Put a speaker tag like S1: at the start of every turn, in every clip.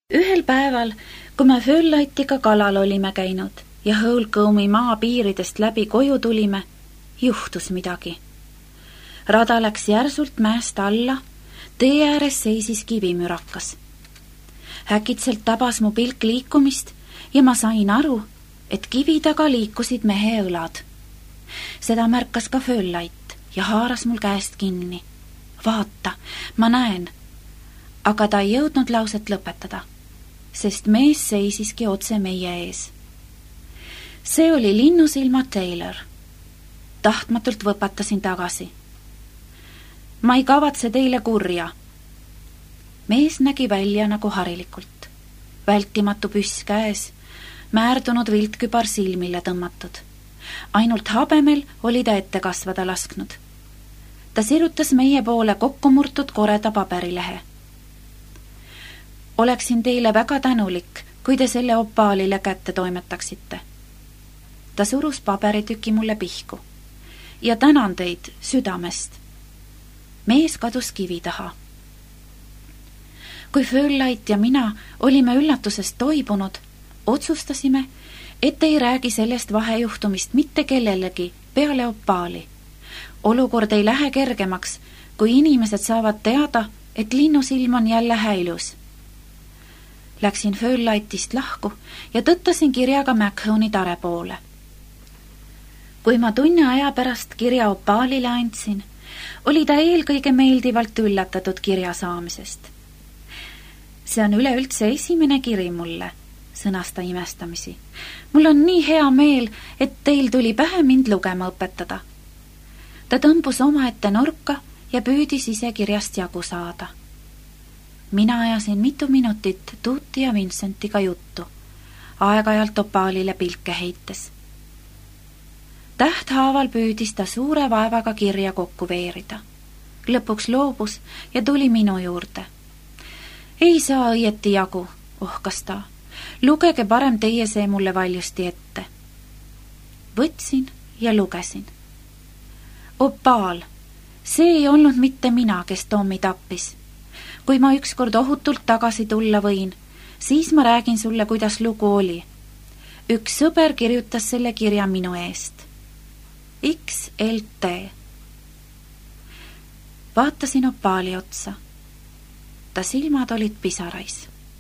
S1: Ühel päeval, kui me Föllatiga kalal olime käinud ja Hõulkõumi maapiiridest läbi koju tulime, juhtus midagi. Rada läks järsult mäest alla, tee ääres seisis kivimürakas. Äkitselt tabas mu pilk liikumist ja ma sain aru, et kivi taga liikusid mehe õlad. Seda märkas ka Föllat ja haaras mul käest kinni. Vaata, ma näen. Aga ta ei jõudnud lauset lõpetada, sest mees seisiski otse meie ees. See oli Linnusilma Taylor. Tahtmatult võpatasin tagasi. Ma ei kavatse teile kurja. Mees nägi välja nagu harilikult. Vältimatu püss käes, määrdunud viltkübar silmile tõmmatud. Ainult habemel oli ta ette kasvada lasknud. Ta sirutas meie poole kokkumurtud koreda paberilehe. Oleksin teile väga tänulik, kui te selle opaalile kätte toimetaksite. Ta surus paberitüki mulle pihku. Ja tänan teid südamest. Mees kadus kivi taha. Kui Föllat ja mina olime üllatusest toibunud, otsustasime, et ei räägi sellest vahejuhtumist mitte kellelegi peale opaali. Olukord ei lähe kergemaks, kui inimesed saavad teada, et Linnusilm on jälle häilus. Läksin Föllatist lahku ja tõttasin kirjaga Mackhoni tare poole. Kui ma tunni aja pärast kirja opaalile andsin, oli ta eelkõige meeldivalt üllatatud kirja saamisest. See on üleüldse esimene kiri mulle, sõnas ta imestamisi. Mul on nii hea meel, et teil tuli pähe mind lugema õpetada. Ta tõmbus omaette nurka ja püüdis ise kirjast jagu saada. Mina ajasin mitu minutit Tuuti ja Vincentiga juttu, aeg-ajalt opaalile pilke heites. Tähthaaval püüdis ta suure vaevaga kirja kokku veerida. Lõpuks loobus ja tuli minu juurde. Ei saa õieti jagu, ohkas ta. Lugege parem teie see mulle valjusti ette. Võtsin ja lugesin. Opaal, see ei olnud mitte mina, kes Tommi tappis. Kui ma ükskord ohutult tagasi tulla võin, siis ma räägin sulle, kuidas lugu oli. Üks sõber kirjutas selle kirja minu eest. XLT. Vaatasin opaali otsa. Ta silmad olid pisarais.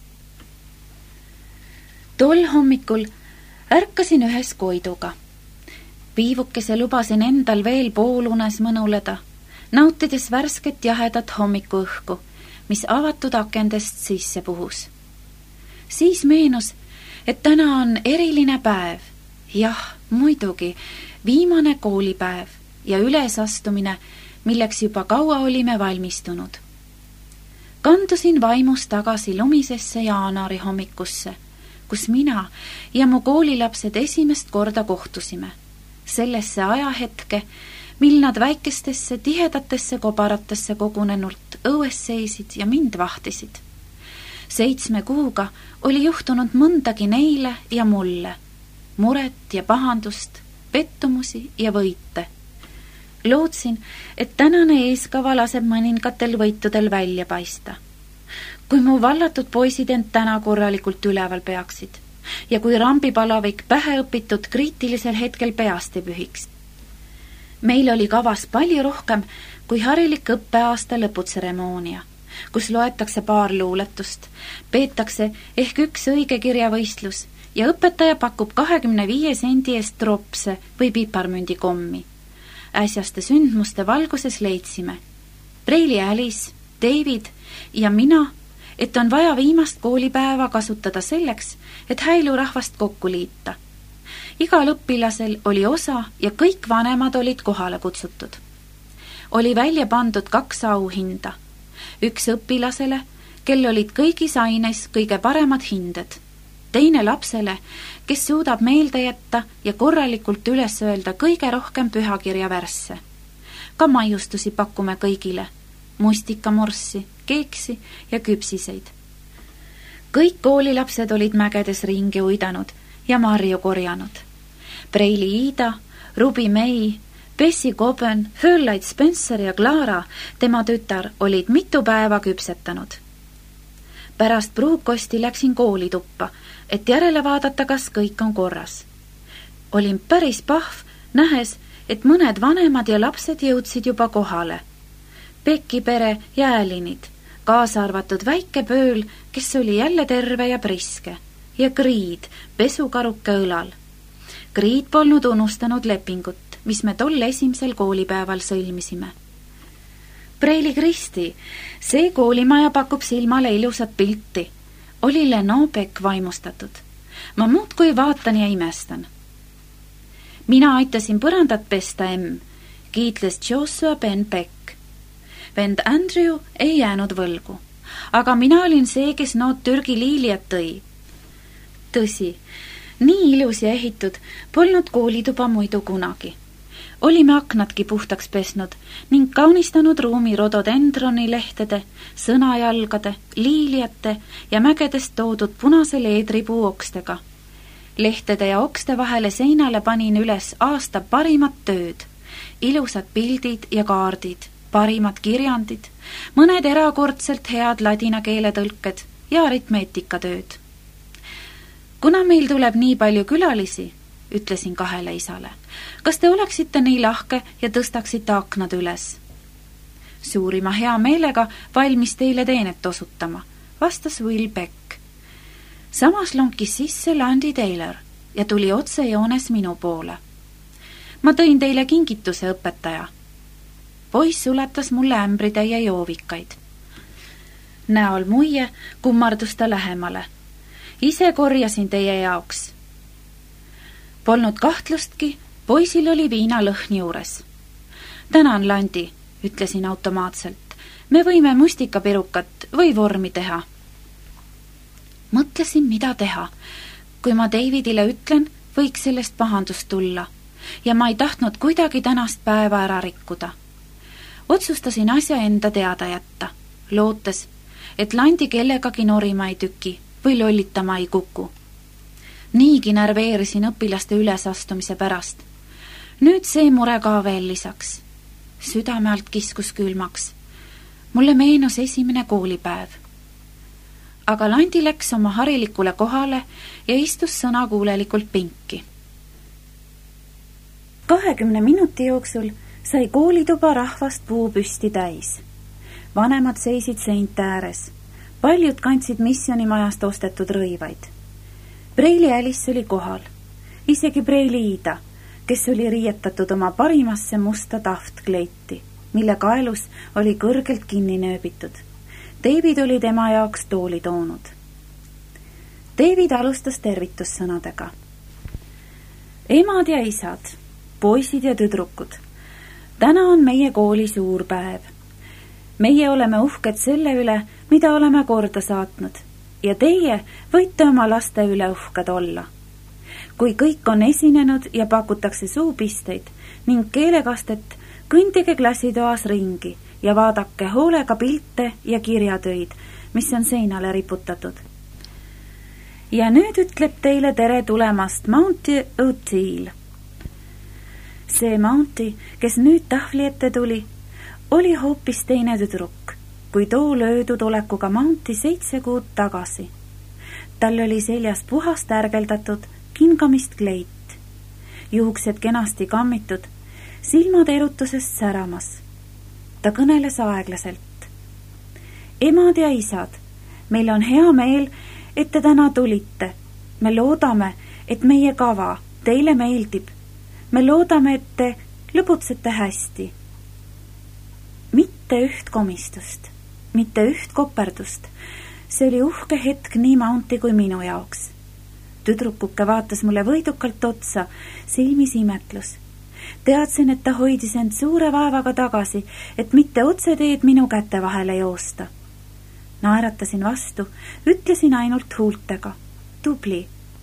S1: Tol hommikul ärkasin ühes koiduga. Piivukese lubasin endal veel poolunes mõnuleda, nautides värsket jahedat hommikuõhku, mis avatud akendest sisse puhus. Siis meenus, et täna on eriline päev. Jah, muidugi, viimane koolipäev ja ülesastumine, milleks juba kaua olime valmistunud. Kandusin vaimus tagasi lumisesse jaanuari hommikusse, kus mina ja mu koolilapsed esimest korda kohtusime. Sellesse ajahetke, mil nad väikestesse tihedatesse kobaratesse kogunenult õues seisid ja mind vahtisid. 7 kuuga oli juhtunud mõndagi neile ja mulle. Muret ja pahandust, pettumusi ja võite. Lootsin, et tänane eeskava laseb mõningatel võitudel välja paista. Kui mu vallatud poisid end täna korralikult üleval peaksid ja kui rambipalavik pähe õpitud kriitilisel hetkel peast ei pühiks. Meil oli kavas palju rohkem kui harilik õppeaasta lõputseremoonia, kus loetakse paar luuletust, peetakse ehk üks õige kirjavõistlus ja õpetaja pakub 25 sendi eest tropse või piparmündi kommi. Äsjaste sündmuste valguses leidsime Preili Alice, David ja mina, et on vaja viimast koolipäeva kasutada selleks, et häilurahvast kokku liita. Igal õpilasel oli osa ja kõik vanemad olid kohale kutsutud. Oli välja pandud 2 auhinda. Üks õpilasele, kel olid kõigis aines kõige paremad hinded. Teine lapsele, kes suudab meelde jätta ja korralikult üles öelda kõige rohkem pühakirja värsse. Ka maiustusi pakume kõigile. Mustikamorssi, keeksi ja küpsiseid. Kõik koolilapsed olid mägedes ringi uidanud ja marju korjanud. Preili Iida, Ruby May, Bessie Coben, Föllat Spencer ja Clara, tema tütar, olid mitu päeva küpsetanud. Pärast pruukosti läksin koolituppa, et järele vaadata, kas kõik on korras. Olin päris pahv, nähes, et mõned vanemad ja lapsed jõudsid juba kohale. Pekki pere ja Älinid, kaasa arvatud väike Pööl, kes oli jälle terve ja priske, ja Kriid, pesukaruke õlal. Kriid polnud unustanud lepingut, mis me tol esimesel koolipäeval sõlmisime. Preili Kristi, see koolimaja pakub silmale ilusat pilti. Oli Leno Beck vaimustatud. Ma muudkui vaatan ja imestan. Mina aitasin põrandat pesta kiitles Joshua Ben Beck. Vend Andrew ei jäänud võlgu, aga mina olin see, kes nood Türgi liiliad tõi. Tõsi, nii ilus ja ehitud polnud koolituba muidu kunagi. Olime aknadki puhtaks pesnud ning kaunistanud ruumi rododendroni lehtede, sõnajalgade, liiliate ja mägedest toodud punase leedripuu okstega. Lehtede ja okste vahele seinale panin üles aasta parimat tööd, ilusad pildid ja kaardid, parimad kirjandid, mõned erakordselt head ladina keele tõlked ja aritmeetikatööd. Kuna meil tuleb nii palju külalisi, ütlesin kahele isale, kas te oleksite nii lahke ja tõstaksite aknad üles? Suurima hea meelega valmis teile teenet osutama, vastas Will Beck. Samas lonkis sisse Landy Taylor ja tuli otsejoones minu poole. Ma tõin teile kingituse, õpetaja. Poiss ulatas mulle ämbritäie joovikaid. Näol muie kummardus ta lähemale. Ise korjasin teie jaoks. Polnud kahtlustki, poisil oli viinalõhn juures. Tänan, Landy, ütlesin automaatselt. Me võime mustikapirukat või vormi teha. Mõtlesin, mida teha. Kui ma Davidile ütlen, võiks sellest pahandust tulla ja ma ei tahtnud kuidagi tänast päeva ära rikkuda. Otsustasin asja enda teada jätta, lootes, et Landy kellegagi norima ei tüki või lollitama ei kuku. Niigi närveerisin õpilaste ülesastumise pärast. Nüüd see mure ka veel lisaks. Südame alt kiskus külmaks. Mulle meenus esimene koolipäev. Aga Landy läks oma harilikule kohale ja istus sõnakuulelikult pinki. 20 minuti jooksul sai koolituba rahvast puupüsti täis. Vanemad seisid seinte ääres. Paljud kandsid missionimajast ostetud rõivaid. Preili Alice oli kohal. Isegi Preili Ida, kes oli riietatud oma parimasse musta tahvtkleiti, mille kaelus oli kõrgelt kinni nööbitud. David oli tema jaoks tooli toonud. David alustas tervitussõnadega. Emad ja isad, poisid ja tüdrukud, täna on meie kooli suur päev. Meie oleme uhked selle üle, mida oleme korda saatnud, ja teie võite oma laste üle uhked olla. Kui kõik on esinenud ja pakutakse suupisteid ning keelekastet, kõndige klassitoas ringi ja vaadake hoolega pilte ja kirjatöid, mis on seinale riputatud. Ja nüüd ütleb teile tere tulemast Mounty O'Teal. See Mounty, kes nüüd tahvli ette tuli, oli hoopis teine tüdruk, kui too löödud olekuga Mounty 7 kuud tagasi. Tal oli seljas puhast ärgeldatud kingamist kleit, juuksed kenasti kammitud, silmad erutusest säramas. Ta kõneles aeglaselt. Emad ja isad, meil on hea meel, et te täna tulite. Me loodame, et meie kava teile meeldib. Me loodame, et te lõbutsete hästi. Mitte üht komistust, mitte üht koperdust. See oli uhke hetk nii Mounty kui minu jaoks. Tüdrukuke vaatas mulle võidukalt otsa, silmis imetlus. Teadsin, et ta hoidis end suure vaevaga tagasi, et mitte otseteed minu käte vahele joosta. Naeratasin vastu, ütlesin ainult huultega. Tubli.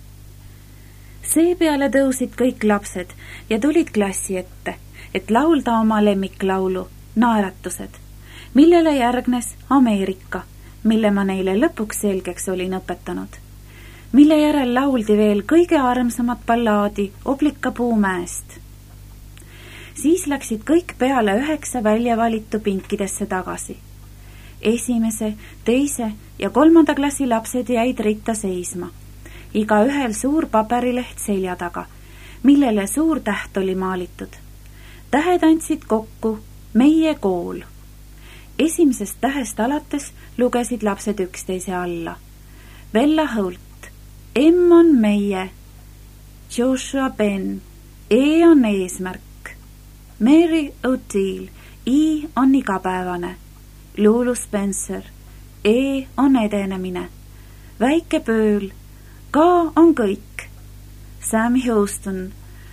S1: Seepeale tõusid kõik lapsed ja tulid klassi ette, et laulda oma lemmiklaulu, Naeratused, millele järgnes Ameerika, mille ma neile lõpuks selgeks olin õpetanud. Mille järel lauldi veel kõige armsamat ballaadi Oblika puumäest. Siis läksid kõik peale 9 välja valitu pinkidesse tagasi. Esimese, teise ja 3. klassi lapsed jäid ritta seisma. Igaühel suur paberileht selja taga, millele suur täht oli maalitud. Tähed andsid kokku meie kool. Esimesest tähest alates lugesid lapsed üksteise alla. Vella Holt, M on meie. Joshua Ben, E on eesmärk. Mary O'Teal, I on igapäevane. Lulu Spencer, E on edenemine. Väike Pööl, K on kõik. Sam Houston,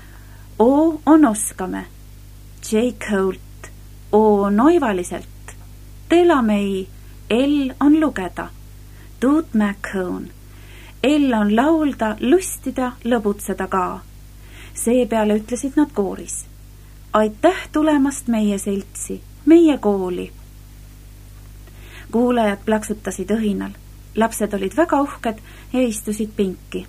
S1: O on oskame. Jake Holt, O on oivaliselt. Della May, L on lugeda. Toot McCone, L on laulda, lustida, lõbutseda ka. Seepeale ütlesid nad kooris. Aitäh tulemast meie seltsi, meie kooli. Kuulajad plaksutasid õhinal. Lapsed olid väga uhked ja istusid pinki.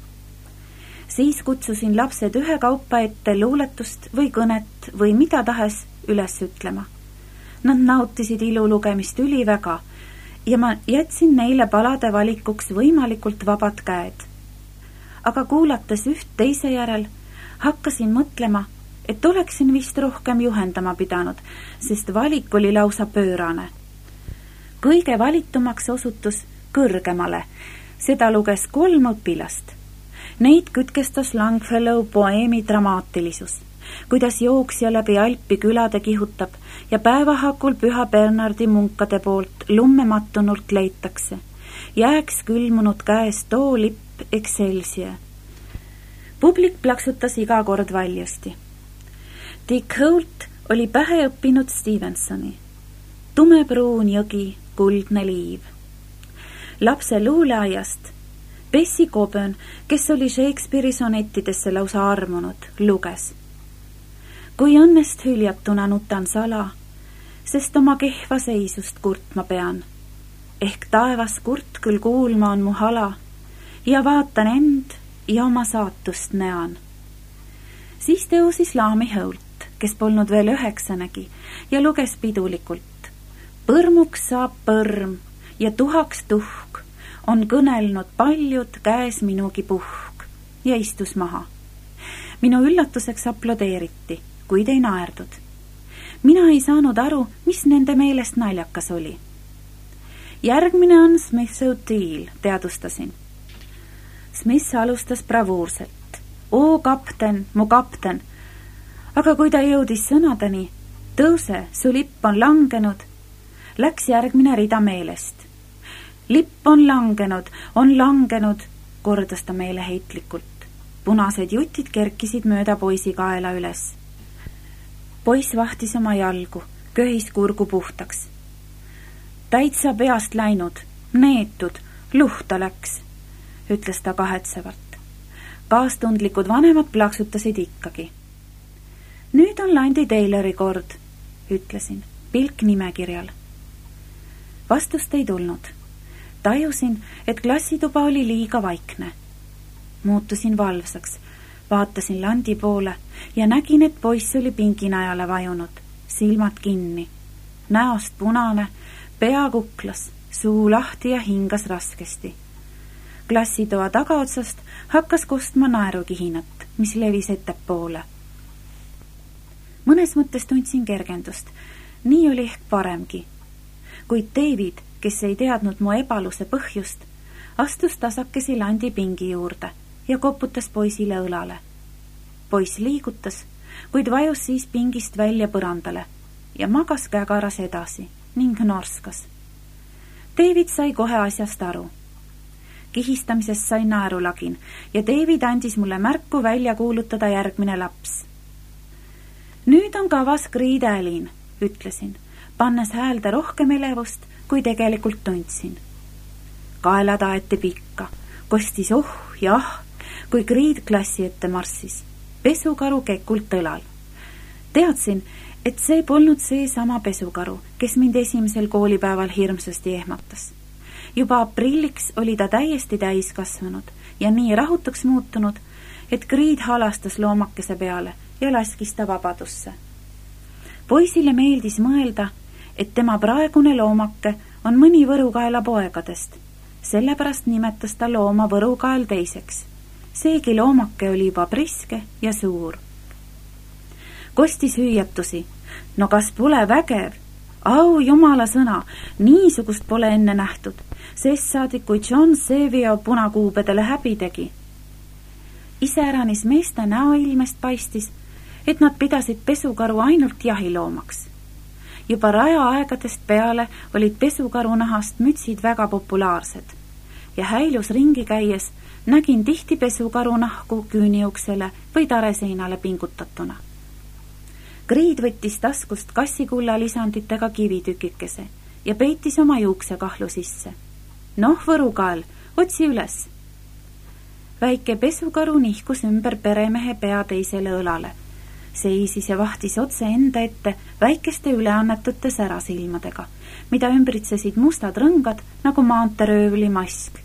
S1: Siis kutsusin lapsed ühekaupa ette luuletust või kõnet või mida tahes üles ütlema. Nad nautisid ilulugemist üliväga ja ma jätsin neile palade valikuks võimalikult vabad käed. Aga kuulates üht teise järel, hakkasin mõtlema, et oleksin vist rohkem juhendama pidanud, sest valik oli lausa pöörane. Kõige valitumaks osutus kõrgemale. Seda luges 3 õpilast. Neid kütkestas Longfellow poeemi dramaatilisus, kuidas jooksja läbi Alpi külade kihutab ja päevahakul Püha Bernardi munkade poolt lummemattunult leitakse. Jääks külmunud käes too lipp Excelsior. Publik plaksutas iga kord valjusti. Dick Holt oli pähe õppinud Stevensoni. Tumepruun jõgi, kuldne liiv. Lapse luuleaiast Bessie Coburn, kes oli Shakespeare'i sonettidesse lausa armunud, luges. Kui õnnest hüljatuna nutan sala, sest oma kehva seisust kurtma pean. Ehk taevas kurt küll kuulma on mu hala ja vaatan end ja oma saatust näan. Siis tõusis Laami Holt, kes polnud veel 9-negi ja luges pidulikult. Põrmuks saab põrm ja tuhaks tuhk, on kõnelnud paljud käes minugi puhk ja istus maha. Minu üllatuseks aplodeeriti, kuid ei naerdud. Mina ei saanud aru, mis nende meelest naljakas oli. Järgmine on Smith O'Teal, teadustasin. Smith alustas bravuurselt. O kapten, mu kapten. Aga kui ta jõudis sõnadeni, tõuse, su lipp on langenud, läks järgmine rida meelest. Lipp on langenud, kordas ta meeleheitlikult. Punased jutid kerkisid mööda poisi kaela üles. Poiss vahtis oma jalgu, köhis kurgu puhtaks. Täitsa peast läinud, neetud, luhta läks, ütles ta kahetsevalt. Kaastundlikud vanemad plaksutasid ikkagi. Nüüd on Landi Taylori kord, ütlesin, pilk nimekirjal. Vastust ei tulnud. Tajusin, et klassituba oli liiga vaikne. Muutusin valvsaks, vaatasin Landi poole ja nägin, et poiss oli pinginajale vajunud, silmad kinni, näost punane, pea kuklas, suu lahti ja hingas raskesti. Klassitoa tagaotsast hakkas kostma naerukihinat, mis levis ettepoole. Mõnes mõttes tundsin kergendust, nii oli ehk paremgi. Kuid David, kes ei teadnud mu ebaluse põhjust, astus tasakesi Landi pingi juurde ja koputas poisile õlale. Poiss liigutas, kuid vajus siis pingist välja põrandale ja magas kägaras edasi ning norskas. David sai kohe asjast aru. Kihistamisest sai naerulagin ja David andis mulle märku välja kuulutada järgmine laps. Nüüd on kavas Creed Allin, ütlesin, pannes häälde rohkem elevust, kui tegelikult tundsin. Kaelad aeti pikka, kostis ja kui Creed klassi ette marssis, pesukaru kekult õlal. Teadsin, et see polnud see sama pesukaru, kes mind esimesel koolipäeval hirmsasti ehmatas. Juba aprilliks oli ta täiesti täiskasvanud ja nii rahutuks muutunud, et Creed halastas loomakese peale ja laskis ta vabadusse. Poisile meeldis mõelda, et tema praegune loomake on mõni Võrukaela poegadest. Sellepärast nimetas ta looma Võrukael teiseks. Seegi loomake oli juba priske ja suur. Kostis hüüatusi. No kas pole vägev? Au jumala sõna, niisugust pole enne nähtud, sest saadi, kui John Sevio punakuubedele häbi tegi. Iseäranis meeste näoilmest paistis, et nad pidasid pesukaru ainult jahiloomaks. Juba rajaaegadest peale olid pesukarunahast mütsid väga populaarsed ja häilus ringi käies nägin tihti pesukarunahku küüniuksele või tareseinale pingutatuna. Kriid võttis taskust kassikulla lisanditega kivitükikese ja peitis oma juuksekahlu sisse. Noh, Võrukael, otsi üles! Väike pesukaru nihkus ümber peremehe pea teisele õlale. Seisis ja vahtis otse enda ette väikeste üleannetute särasilmadega, mida ümbritsesid mustad rõngad nagu maanteröövli mask.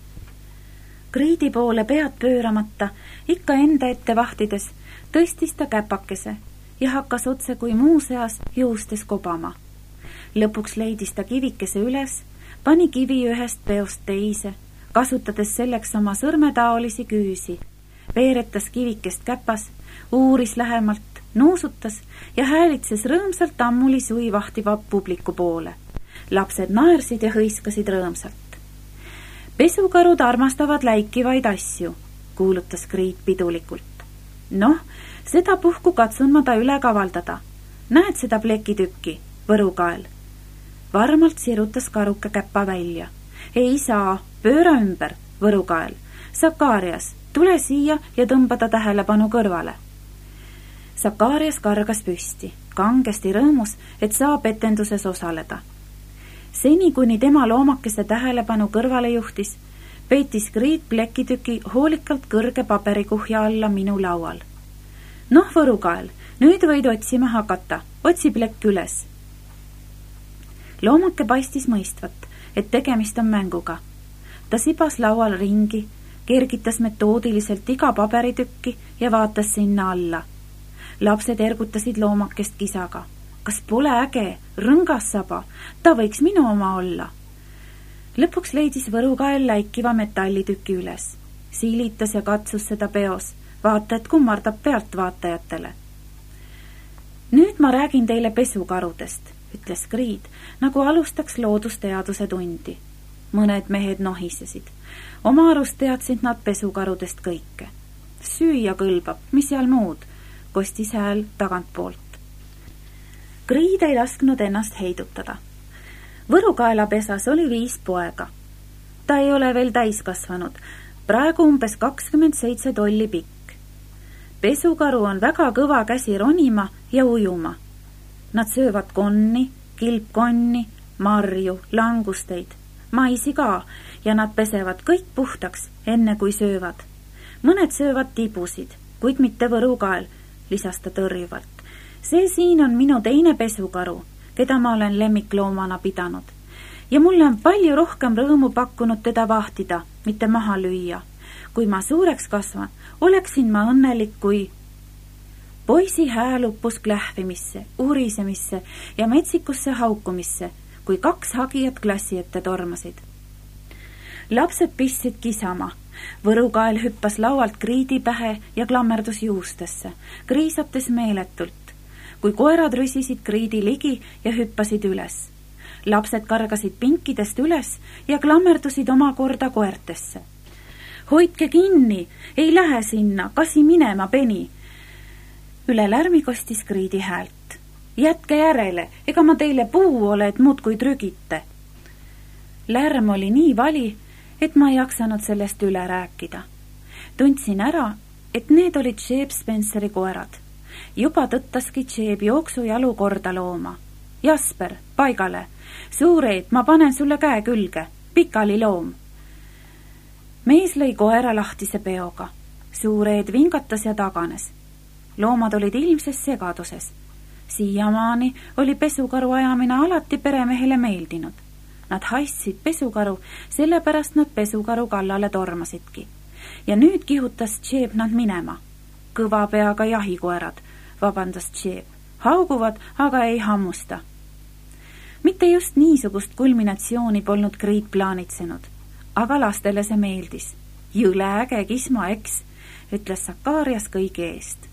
S1: Kriidi poole pead pööramata, ikka enda ette vahtides, tõstis ta käpakese ja hakkas otse kui muuseas juustes kobama. Lõpuks leidis ta kivikese üles, pani kivi ühest peost teise, kasutades selleks oma sõrmetaolisi küüsi, veeretas kivikest käpas, uuris lähemalt, nuusutas ja häälitses rõõmsalt ammuli sui vahtiva publiku poole. Lapsed naersid ja hõiskasid rõõmsalt. Pesukarud armastavad läikivaid asju, kuulutas Kriit pidulikult. Noh, seda puhku katsun ma ta üle kavaldada. Näed seda plekitükki, Võrukael? Varmalt sirutas karuke käppa välja. Ei saa, pööra ümber, Võrukael. Sakarias, tule siia ja tõmba ta tähelepanu kõrvale. Sakarias kargas püsti, kangesti rõõmus, et saab etenduses osaleda. Seni, kuni tema loomakese tähelepanu kõrvale juhtis, peitis Kriit plekitüki hoolikalt kõrge paberikuhja alla minu laual. Noh, Võrukael, nüüd võid otsima hakata, otsi plekk üles. Loomake paistis mõistvat, et tegemist on mänguga. Ta sibas laual ringi, kergitas metoodiliselt iga paberitükki ja vaatas sinna alla. Lapsed ergutasid loomakest kisaga. Kas pole äge, rõngas saba, ta võiks minu oma olla. Lõpuks leidis Võrukael läikiva metallitüki üles. Siilitas ja katsus seda peos, vaata, et kummardab pealt vaatajatele. Nüüd ma räägin teile pesukarudest, ütles Kriit, nagu alustaks loodusteaduse tundi. Mõned mehed nohisesid. Oma arust teadsid nad pesukarudest kõike. Süüa kõlbab, mis seal muud, kostis hääl tagantpoolt. Kriid ei lasknud ennast heidutada. Võrukaela pesas oli 5 poega. Ta ei ole veel täiskasvanud, praegu umbes 27 tolli pikk. Pesukaru on väga kõva käsi ronima ja ujuma. Nad söövad konni, kilpkonni, marju, langusteid, maisi ka ja nad pesevad kõik puhtaks, enne kui söövad. Mõned söövad tibusid, kuid mitte Võrukael, lisas ta tõrjuvalt. See siin on minu teine pesukaru, keda ma olen lemmikloomana pidanud. Ja mulle on palju rohkem rõõmu pakkunud teda vahtida, mitte maha lüüa. Kui ma suureks kasvan, oleksin ma õnnelik, kui... Poisi hääl uppus klähvimisse, urisemisse ja metsikusse haukumisse, kui 2 hagijat klassi ette tormasid. Lapsed pistsid kisama. Võrukael hüppas laualt Kriidi pähe ja klammerdus juustesse, kriisates meeletult. Kui koerad rüsisid Kriidi ligi ja hüppasid üles. Lapsed kargasid pinkidest üles ja klammerdusid omakorda koertesse. Hoidke kinni, ei lähe sinna, kasi minema, Peni. Üle lärmi kostis Kriidi häält. Jätke järele, ega ma teile puu ole, et muudkui trügite. Lärm oli nii vali, et ma ei jaksanud sellest üle rääkida. Tundsin ära, et need olid Jeb Spenceri koerad. Juba tõttaski Jeb jooksujalu korda looma. Jasper, paigale. Suureed, ma panen sulle käe külge. Pikali loom. Mees lõi koera lahtise peoga. Suureed vingatas ja taganes. Loomad olid ilmses segaduses. Siiamaani oli pesukaru ajamine alati peremehele meeldinud. Nad haissid pesukaru, sellepärast nad pesukaru kallale tormasidki. Ja nüüd kihutas Jeb nad minema. Kõva peaga jahikoerad, vabandas Jeb. Hauguvad, aga ei hammusta. mitte just niisugust kulminatsiooni polnud Kriit plaanitsenud, aga lastele see meeldis. Jõle äge kisma, eks, ütles Sakarias kõigi eest.